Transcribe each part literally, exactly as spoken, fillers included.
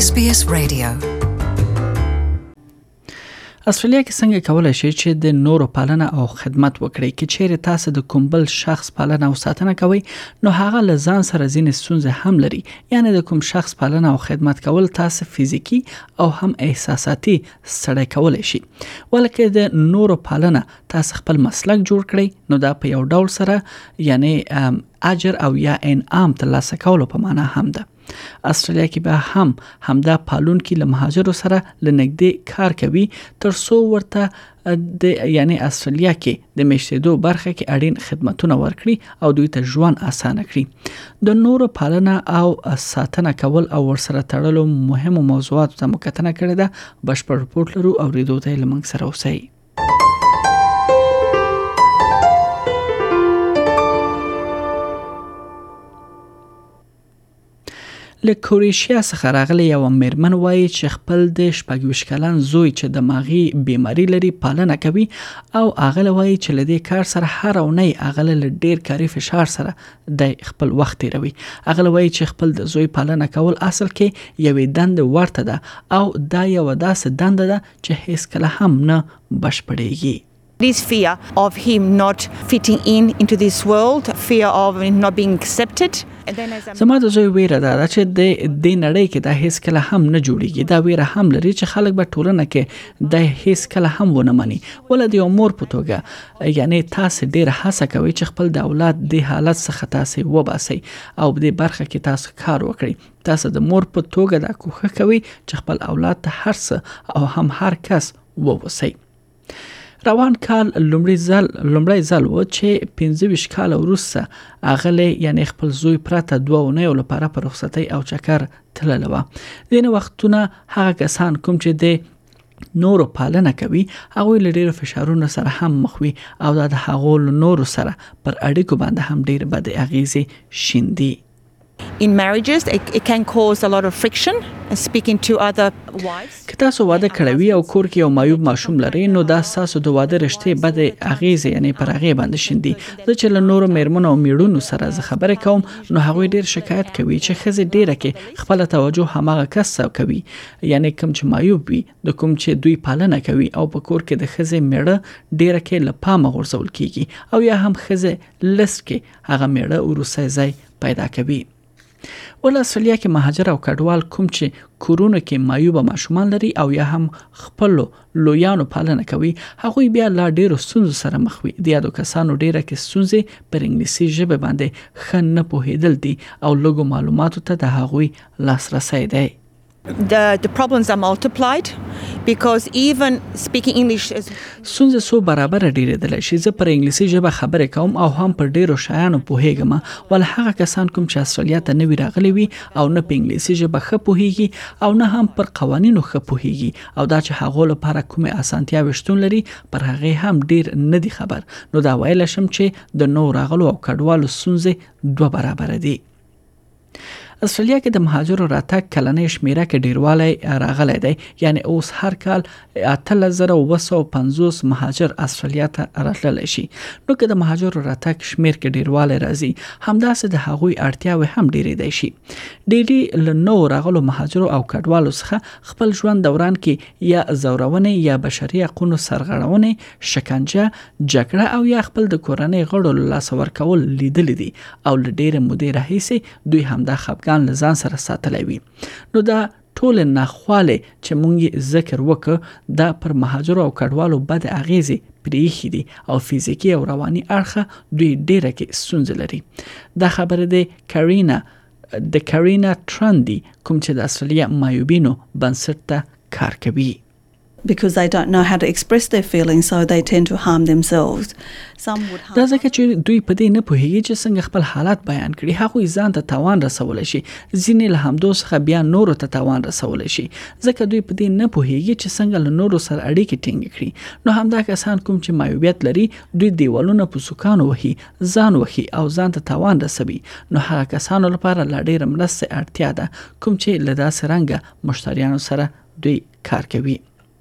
اس بي اس Radio. استرالیا کې څنګه کولای شي چې د نورو پالنه او خدمت وکړي؟ کې چیرې تاسو د کوم بل شخص پالنه او ساتنه کوي، نو هغه له ځان سره ځینې ستونزې هم لري. یعنی د کوم شخص پالنه او خدمت کول تاسو فزیکی او هم احساساتي ستړي کولای شي. ولکه د نورو پالنه تاسو خپل مسلک جوړ کړئ، نو دا په یو ډول سره یعنی اجر او یا انعام ترلاسه کولو په معنا هم ده. استرالیا کې به هم همدا پالون کې له مهاجرو سره لنګدې کار کوي تر څو ورته د یعنی استرالیا کې د میشتېدو برخه کې اړین خدماتونه ورکړي او دوی ته ژوند اسانه کړي. د نورو پالنه او ساتنه کول او ورسره تړلو مهمو موضوعاتو ته مکتنه کړې ده. بشپړ رپورټ لرو او ریډو ته لمنګ سره اوسئ. له کوریشیا څخه راغلی یو میرمن وایي چې خپل د شپږ کلن زوی چې دماغي بیماری لري پالنه کوي او هغه وایي چې له دې کار سره هر اونۍ هغه له ډیر کاري فشار سره د خپل وخت تیروي. هغه وایي چې خپل د زوی پالنه کول اصل کې یوې دند ورته ده او دا یو داسې دند ده چې هیڅ کله هم نه بشپړېږي. This fear of him not fitting in into this world, fear of not being accepted. زما د زوی ویره ده چې د دې نړۍ کې د هیڅ کله هم نه جوړیږي. دا ویره هم لري چې خلک به ټولنه کې د هیڅ کله هم ونه مني. ول د امور په توګه یعنی تاسو ډیر هڅه کوي چې خپل د اولاد د حالت څخه تاسو وباسي او په دې برخه کې تاسو کار وکړي. تاسو د مور په توګه د کوښښ کوي چې خپل اولاد ته هر څه او هم هر کس ووسی. روان کال لومړی ځل لومړی ځل و چې پنځه ویشت کال وروسته اغله یعنی خپل زوی پراته دوه اونۍ لپاره په رخصتۍ او چکر تللی و. دغه وختونه هغه کسان کوم چې د نورو پالنه کوي هغه له ډیرو فشارونو سره هم مخ وي او د هغو نورو سره پر اړیکو باندې هم ډیر بد اغیزې شیندي. In marriages, it, it can cause a lot of friction. Speaking to other wives. که تاسو واده کړوي او کور کې یو معیوب ماشوم لري، نو دا تاسو د واده رشتې بد اغیزه یعنی پر هغه باندې شیندي. د چې له نورو میرمنو او میړونو سره زه خبرې کوم، نو هغه ډیر شکایت کوي چې خزه ډیره کې خپل توجه همغه کس کوي، یعنی کوم چې معیوب وي د کوم چې دوی پالنه کوي او په کور کې د خزه میړه ډیره کې لپامه غورځول کیږي او یا هم خزه لست کې هغه میړه ورسې ځای پیدا کوي. ول استرالیا کې مهاجر او کډوال کوم چې کورونه کې معیوب ماشومان لري او یا هم خپل لویانو پالنه کوي، هغه بیا لا ډیرو ستونزو سره مخ وي. د یادو کسانو ډیره کې ستونزې پر انګلیسي ژبه باندې ښه نه پوهیدل دي او لږو معلوماتو ته د هغوی لاسرسی دی. The the problems are multiplied because even speaking English is ستونزې سو برابر ډیرېدل شي. زه پر انګلیسي ژبه خبرې کوم او هم پر ډیرو شایانو پوهیږم، ول هغه کسان کوم چې استرالیا ته نوی راغلي وي او نه په انګلیسي ژبه ښه پوهیږي او نه هم پر قوانینو ښه پوهیږي او دا چې هغه لپاره کومه اسانتیا وشتون لري پر هغه هم ډیر نه دي خبر. نو دا ویل شم چې د نو راغلو او کډوالو ستونزې دوه برابر دي. استرالیا کې د مهاجرو راتګ کلنۍ شمیره کې ډیروالی راغلی دی، یعنی اوس هر کال اتلس زره اوه سوه پنځوس مهاجر استرالیا ته راتللی شي. نو که د مهاجرو راتګ شمیر کې ډیروالی راځي، همداسې د هغوی اړتیاوې هم ډیریدای شي. ډیری له نوو راغلو مهاجرو او کډوالو څخه خپل ژوند دوران کې یا زورونې یا بشري حقوقو سرغړونې، شکنجه، جګړه او یا خپل د کورنۍ غړو له لاسه ورکول لیدلي دي او له ډیره مودې راهیسې دوی همدا خپګان له ځان سره ساتلی وي. نو دا ټول ناخواله چې مونږ ذکر وکړو دا پر مهاجرو او کډوالو بد اغیزې پریخي دي او فزیکی او رواني اړخه دوی ډیره کې ستونزې لري. دا خبره ده کرینا د کرینا ټرندي کوم چې د استرالیا معیوبینو بنسټ ته کار کوي. Because they don't know how to express their feelings, so they tend to harm themselves. Some would harm. دا ځکه چې دوی په دې نه پوهیږي چې څنګه خپل حالات بیان کړي. هغه ځان ته تاوان رسول شي، ځینې له همدو څخه بیا نورو ته تاوان رسول شي، ځکه دوی په دې نه پوهیږي چې څنګه له نورو سره اړیکې ټینګ کړي. نو همدا کسان کوم چې معیوبیت لري دوی دیوالونه په سوکانو وهي، ځان وهي او ځان ته تاوان رسوي. نو هغه کسانو لپاره لا ډیره مرسته اړتیا ده کوم چې له داسې رنګه مشتریانو سره دوی کار کوي.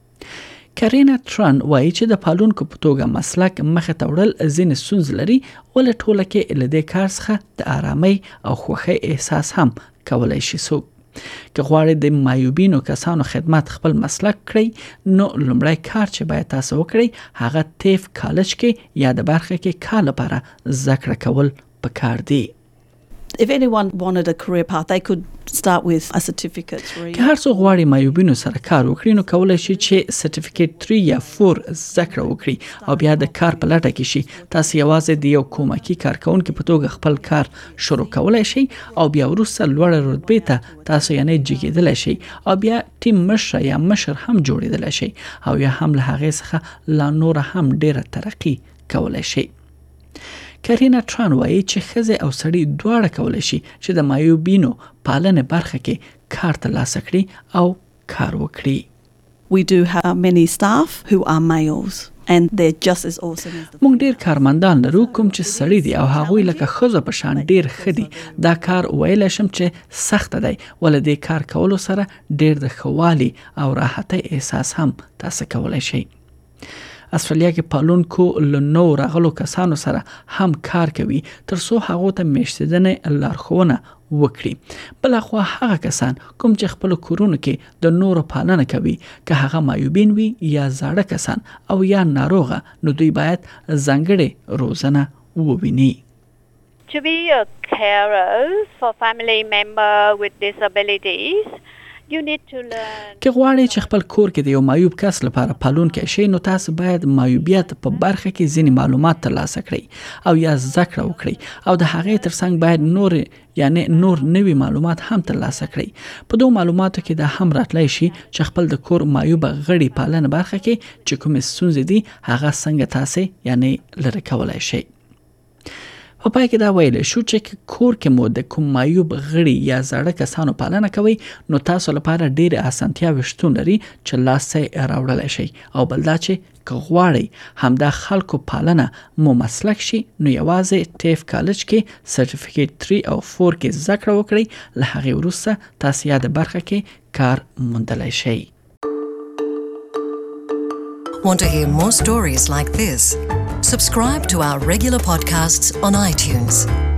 کرینا ټرن وایي چې د پالونکو په توګه مسلک مخه ته وړل ځینې ستونزې لري، ولې ټوله کې له دې کار څخه د آرامۍ او خوښۍ احساس هم کولای شي څوک که غواړئ د معیوبینو کسانو خدمت خپل مسلک کړئ نو لومړی کار چې باید تاسو وکړئ هغه تیف کالج کې یا د برخه کې کار لپاره زده کړه کول پکار دی. If anyone wanted a career path, they could start with a certificate three. که هر څو غواړي معیوبینو سره کار وکړي نو کولای شي چې سرټیفیکیټ تری یا فور زده کړه وکړي او بیا د کار په لټه کې شي. تاسو یوازې د یو کومکی کارکونکو په توګه خپل کار شروع کولای شي او بیا وروسته لوړه رتبه ته تاسو یعنی جګیدل شي او بیا ټیم مشر یا مشر هم جوړیدل شي او یا هم له هغه څخه لا نور هم ډیره ترقی کولای شي. کرینا ټران وایي چې ښځې او سړي دواړه کولی شي چې د معیوبینو پالنې برخه کې کار ترلاسه کړي او کار وکړي. We do have many staff who are males and they're just as awesome as the موږ ډیر کارمندان لرو کوم چې سړي دي او هغوی لکه ښځو په شان ډیر ښه دي. دا کار ویلی شم چې سخته دی ولې دې کار کولو سره ډیر د ښه والي او راحتۍ احساس هم تاسو کولی شئ. استرالیا کې پالونکو له نو راغلو کسانو سره هم کار کوي ترڅو هغه ته میشتدنې لارښوونه وکړي. بلخوا هغه کسان کوم چې خپل کورونو کې د نورو پالنه کوي که هغه معیوبین وي یا زاړه کسان او یا ناروغه نو دوی باید ځانګړې روزنه وویني. To be a carer for family member with disabilities, you need to learn. که غواړئ چې خپل کور کې د یو معیوب کس لپاره پالونکی شئ نو تاسو باید معیوبیت په برخه کې ځینې معلومات ترلاسه کړئ او یا زده کړه وکړئ او د هغې ترڅنګ باید نور یعنی نور نوي معلومات هم ترلاسه کړئ. په دوه معلوماتو کې دا هم راتلی شي چې خپل د کور معیوب غړي پالنه برخه کې چې کومې ستونزې دي هغه څنګه تاسو یعنی لرې کولای شئ. په پای کې دا ویل شو چې کور کې مو د کوم معیوب غړي یا زاړه کسانو پالنه کوي نو تاسو لپاره ډېرې اسانتیاوې شتون لري چې لاسته یې راوړلی شئ او بل دا چې که غواړئ همدا خلکو پالنه مو مسلک شي نو یوازې ټیف کالج کې سرټیفیکیټ تری او فور کې زده کړه وکړئ. له هغې وروسته تاسو یا د برخه کې کار موندلی شئ. Want to hear more stories like this? Subscribe to our regular podcasts on iTunes.